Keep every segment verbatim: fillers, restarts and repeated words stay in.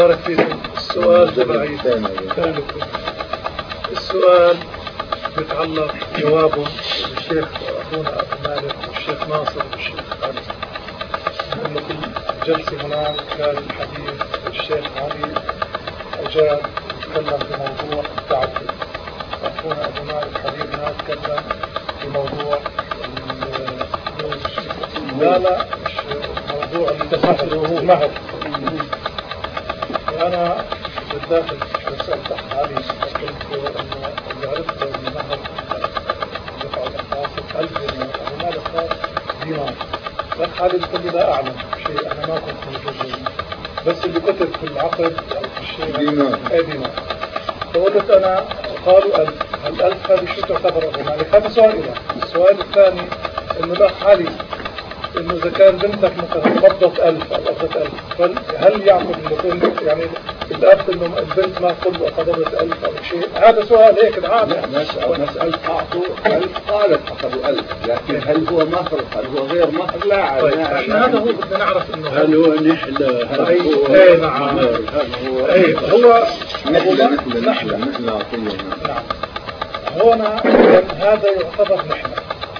بارك فيكم. السؤال تبعي السؤال بيتعلق جوابه بالشيخ أخونا أبو مالك والشيخ ناصر والشيخ علي، أنه في الجلسة هناك كان الحديث الشيخ علي أجاب تكلم في موضوع التعدد، أخونا أبو مالك حبيبنا تكلم في موضوع لا لا مش موضوع التفاعل مهر. وأنا بالداخل سألت علي قلت أنه اللي عرفته من مهر دفع الأخلاص ألف دينار، أبو مالك قال دينار، فالحالي قلت لي لا أعلم شيء، أنا ما كنت موجود بس اللي كتب في العقد أو في الشيء دينار أي دينار. فقلت أنا قالوا ألف، الألف هذه شو تعتبر أبو مالك؟ هذا سؤال إله. السؤال الثاني إنه الأخ علي إنه إذا كان بنتك مثلا قبضت ألف أو قبضت ألف، فهل يعقل إنه يعني الأب إنه البنت ما قبضت قبضت ألف أو شيء؟ هذا سؤال هيك عام. مسألة أعطوا ألف قالت أخذوا ألف، لكن هل هو مهر هل هو غير مهر؟ لا. طيب احنا هذا هو بدنا نعرف إنه هل هو نحلة هل هو أي نعم هل هو أي هو نحلة نحلة نحلة نحلة عطية. نعم هنا هذا يعتبر نحلة،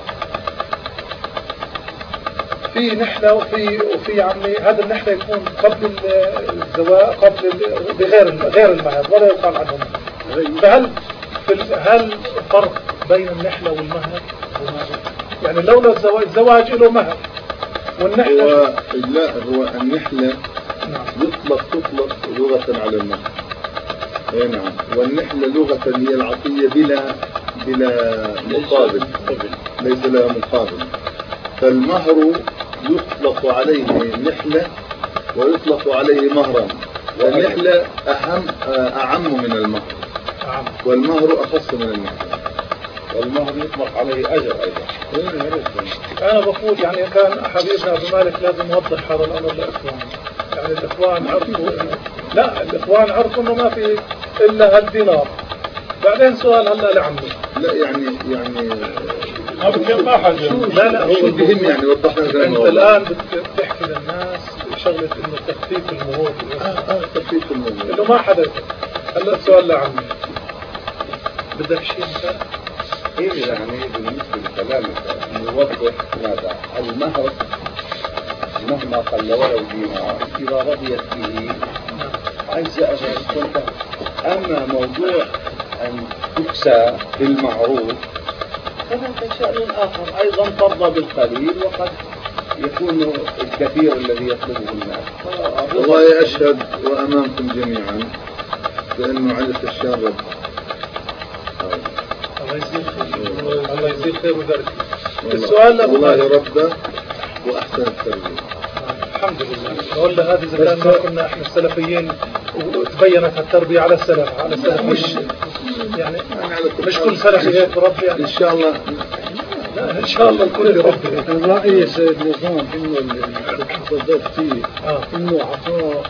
في نحلة وفي وفي عمي. هذا النحلة يكون قبل الزواج قبل بغير غير المهر ولا يقال عنه مهر. فهل هل فرق بين النحلة والمهر؟ يعني لولا الزواج الزواج له مهر والنحلة هو لا هو النحلة يطلق تطلق لغة على المهر. اي نعم، والنحلة لغة هي العطية بلا بلا مقابل، ليس لها مقابل. فالمهر يطلق عليه نحلة ويطلق عليه مهرا، والنحلة أهم أعم من المهر، والمهر أخص من النحلة، والمهر يطلق عليه أجر أيضا. أنا بقول يعني كان حبيبنا أبو مالك لازم يوضح هذا الأمر للإخوان. يعني الإخوان عرفوا إنه لا الإخوان عرفوا إنه ما في إلا هالدينار. بعدين سؤال هلا لعمي لا يعني يعني ما حاجة لا لا هو بهم يعني وضحنا أنت الآن بتحكي للناس شغلة إنه تخفيف المهور. آه آه تخفيف المهور إنه ما حدا. هلا السؤال لعمي بدك شيء مثلا؟ إيه يعني بالنسبة لكلامك نوضح ماذا المهر مهما قل ولو دينار إذا رضيت به أجزاء ذلك. أما موضوع أن تكسى بالمعروف فهذا شأن آخر، أيضا ترضى بالقليل وقد يكون الكثير الذي يطلبه الناس. والله أشهد وأمامكم جميعا بأنه علة الشر رب. الله يزيد خير الله يزيد خير وبركة. السؤال والله ربه وأحسن التربية الحمد لله. ولا هذه إذا كان ما كنا إحنا السلفيين وتبينت التربية على السلف على السلف مش يعني مش كل سلفي هيك بربي يعني. إن شاء الله لا إن شاء الله الكل يربي. الرأي يا سيد نظام إنه اللي تفضلت فيه إنه عطاء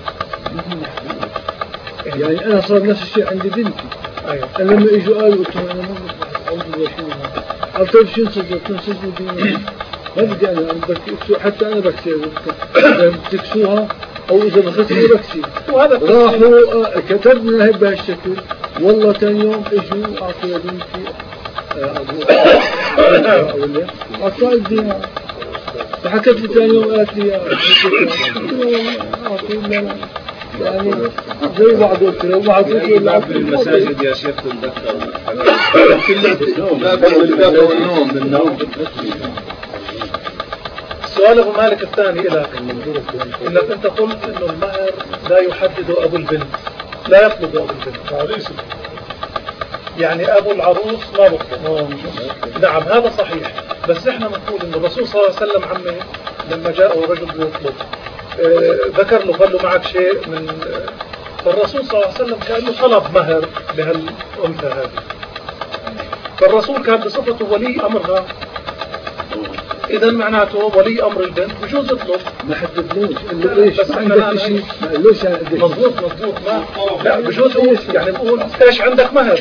يعني أنا صار نفس الشيء عند بنتي. أيوة. أنا لما إجوا قالوا قلت أنا ما أعوذ بالله شو هذا قلت طيب شو نسجل نسجل دينا ما بدي أنا بكسو حتى أنا بكسي بتكسوها أو إذا بخسوا بكسي. راحوا كتبنا هاي بهالشكل. والله ثاني يوم إجوا أعطوا بنتي أبو أعطوا الدينار. فحكت لي ثاني يوم قالت لي أعطوا لنا يعني زي بعض وكذا وبعض وكذا في المساجد يا شيخ تتذكر لا بالكتاب والنوم بالنوم. السؤال أبو مالك الثاني لك إنك أنت قلت إنه المهر لا يحدد أبو البنت لا يطلب أبو البنت يعني أبو العروس ما بطلب. نعم هذا صحيح، بس إحنا نقول إن الرسول صلى الله عليه وسلم عمي لما جاءه رجل يطلب آه ذكر له قال له معك شيء من آه فالرسول صلى الله عليه وسلم كان له طلب مهر لهالأنثى هذه، فالرسول كان بصفته ولي أمرها. إذا معناته ولي أمر البنت بجوز يطلب. ما حددناش إنه ليش بس عندك شيء ليش مضبوط مضبوط ما لا بجوز يعني بقول إيش عندك مهر.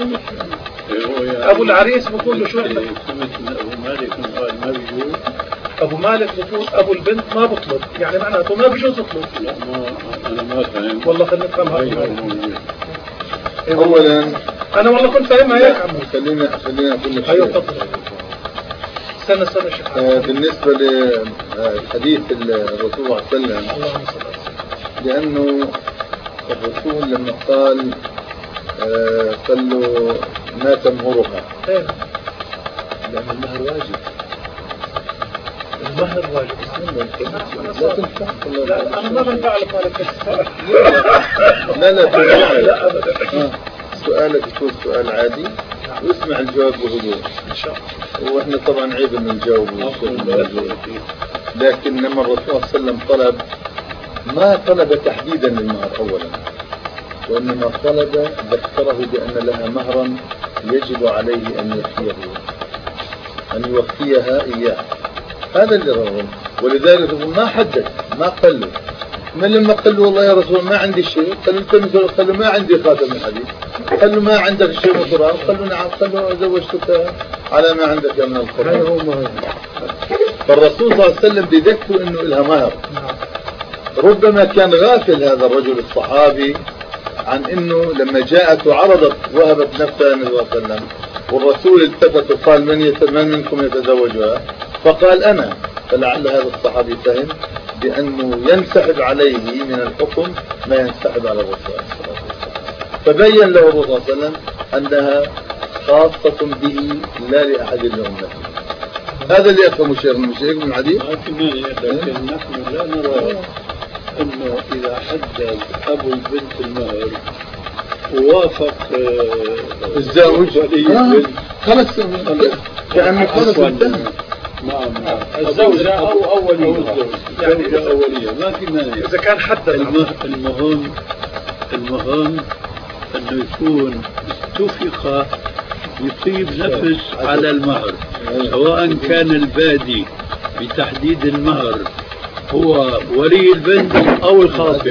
أبو العريس بقول له شو عندك؟ أبو مالك قال مرجو أبو مالك بقول أبو البنت ما بطلب، يعني معناته ما بيجوز يطلب. لا ما أنا ما فاهم. والله خلينا نفهمها. أولا أنا والله كنت فاهمها هيك عمو. خلينا خلينا أقول لك. أيوة تفضل. استنى استنى شيخ. آه بالنسبة لحديث الرسول صلى الله عليه وسلم، اللهم صل على سيدنا. لأنه الرسول لما قال آه قال له ما تمهرها، إيه. لأن المهر واجب. المهر واجب. لا تنفع. لا أنا ما بنفع لك مالك. لا لا تنفع. لا أبدا. آه. سؤالك يكون سؤال عادي واسمع الجواب بهدوء إن شاء الله. واحنا طبعا عيب ان نجاوب، لكن لما الرسول صلى الله عليه وسلم طلب ما طلب تحديدا للمهر اولا، وانما طلب ذكره بان لها مهرا يجب عليه ان يوفيه ان يوفيها اياه. هذا اللي رغم، ولذلك ما حدد، ما قال له. ما لما قال له والله يا رسول ما عندي شيء، قال له تمثل، قال له ما عندي خاتم الحديد، قال له ما عندك شيء من القرآن، قال له نعم، قال له زوجتك على ما عندك من القرآن. فالرسول صلى الله عليه وسلم بيذكر انه لها مهر. ربما كان غافل هذا الرجل الصحابي عن انه لما جاءت وعرضت وهبت نفسها النبي صلى الله عليه وسلم، والرسول التفت وقال من من منكم يتزوجها؟ فقال انا. فلعل هذا الصحابي فهم بأنه ينسحب عليه من الحكم ما ينسحب على الرسول صلى الله عليه وسلم، فبين له الرسول صلى الله عليه وسلم أنها خاصة به لا لأحد من أمته. هذا اللي يفهم الشيخ من الشيخ من الحديث. لكن نحن لا نرى أنه إذا حدد أبو البنت المهر ووافق الزوج خلص كأنه خلص الدم. نعم نعم. الزوجة أو أولية، يعني زوجة أولية ما في مانع. إذا كان حدد. المهم المهم أنه يكون اتفق يطيب نفس على المهر، سواء كان البادي بتحديد المهر هو ولي البنت أو الخاطب،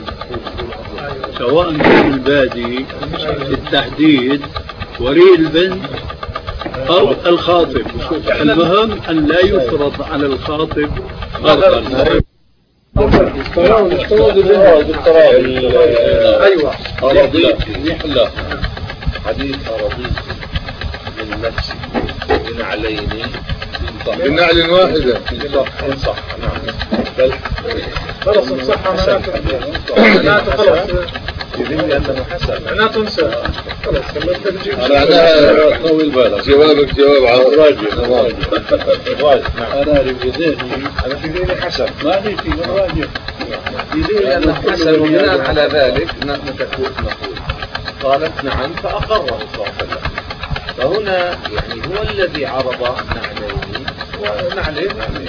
سواء كان البادي بالتحديد ولي البنت أو الخاطب. المهم أن لا يفرض على الخاطب فرضا. أيوة. أراضيك نحلة حديث أراضيك من نفسي بنعلين بنعل واحدة إن صح. نعم خلص الصحة معناته خلص يدل أنه حسن معناته انسى خلص. معناها طول بالك جوابك جواب راجع. راجع. أنا في ذهني أنا في ذهني حسن، ما لي في راجع في ذهني أنه حسن، وبناء على ذلك نقول قالت نعم فأقره صلى الله عليه وسلم. فهنا يعني هو الذي عرض نعلين ونعلين.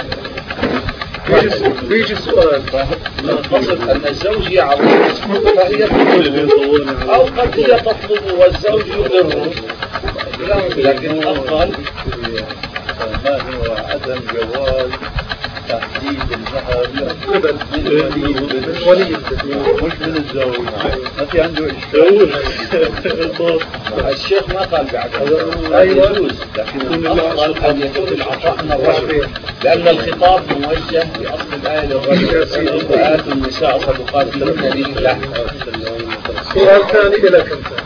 بيجي سؤال القصد أن الزوج يعرض فهي تطلب، أو قد هي تطلب والزوج يقر، لكن الأفضل ما هو عدم جواز تحديد المهر من ولي البنت مش من الزوج. ما في عنده إشكال. الشيخ ما قال بعد لا يجوز، لكن الأفضل أن يكون العطاء من الرجل، لأن الخطاب موجه بأصل الآية للرجل وآتوا النساء صدقاتهن لله. سؤال ثاني إلى كم